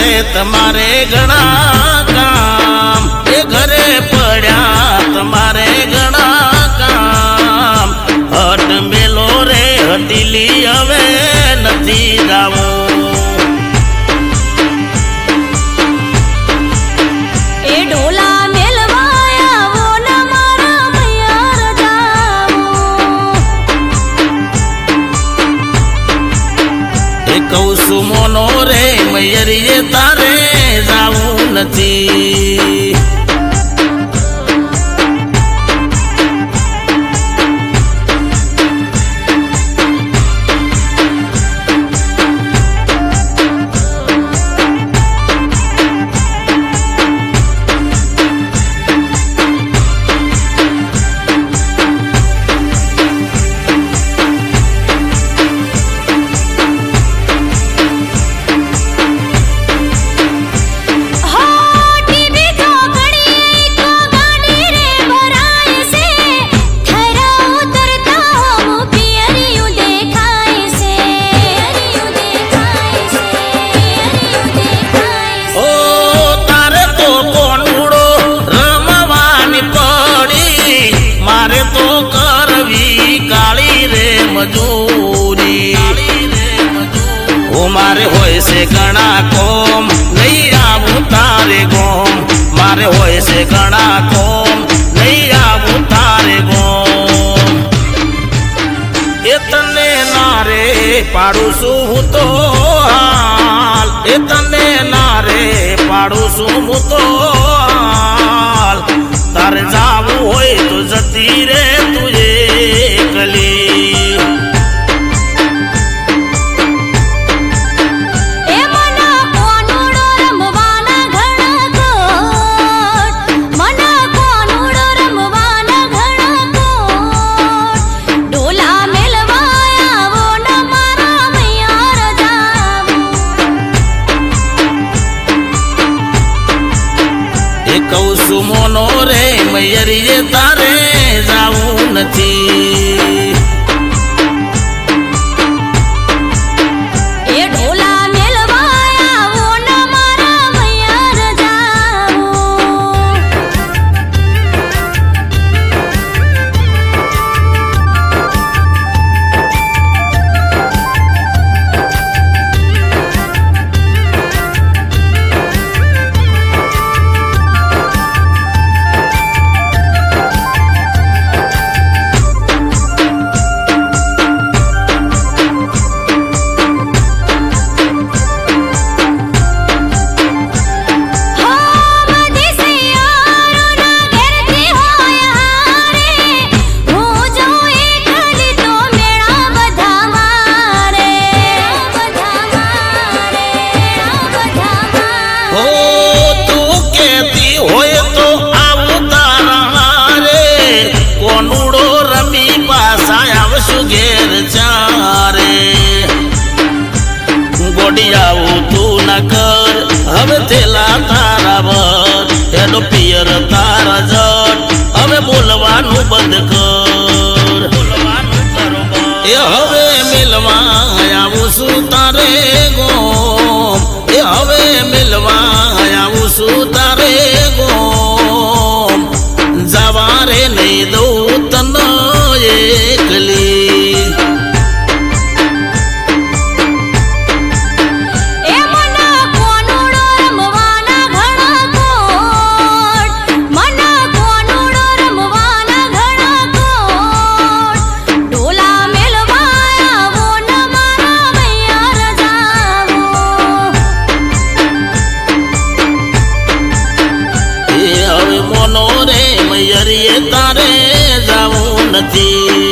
રે તમારે ઘણા કામ, એ ઘરે પડ્યા તમારે ઘણા કામ. હટ મેલો રે હટીલી હવે નથી જાવું. કહું છું મોનો રે મયરીએ તારે જાવું નથી. મારે હોય છે ઘણા કોમ નહીં આવું તારે ગોમ. મારે હોય છે ઘણા કોમ નહીં આવું તારે ગોમ. એ તને ના રે પાડું છું હું તો હાલ, એ તને ના રે પાડું છું હું તો હાલ. તારે જાવું હોય તો જતી રે તું એકલી. કહું છું મોનો રે મયરીએ તારે જાવું નથી. ગોડિયાવું તું ના કર હવે થેલા તારા વર, એનો પિયર તારા જટ હવે બોલવાનું બંધ કર. બોલવાનું કરો એ હવે મિલવા આવું છું તારે ગોમ, એ હવે મિલવા આવું છું તારે ગોમ. જવા રે નહીં દઉં તને એકલી. તારે જાવું નથી.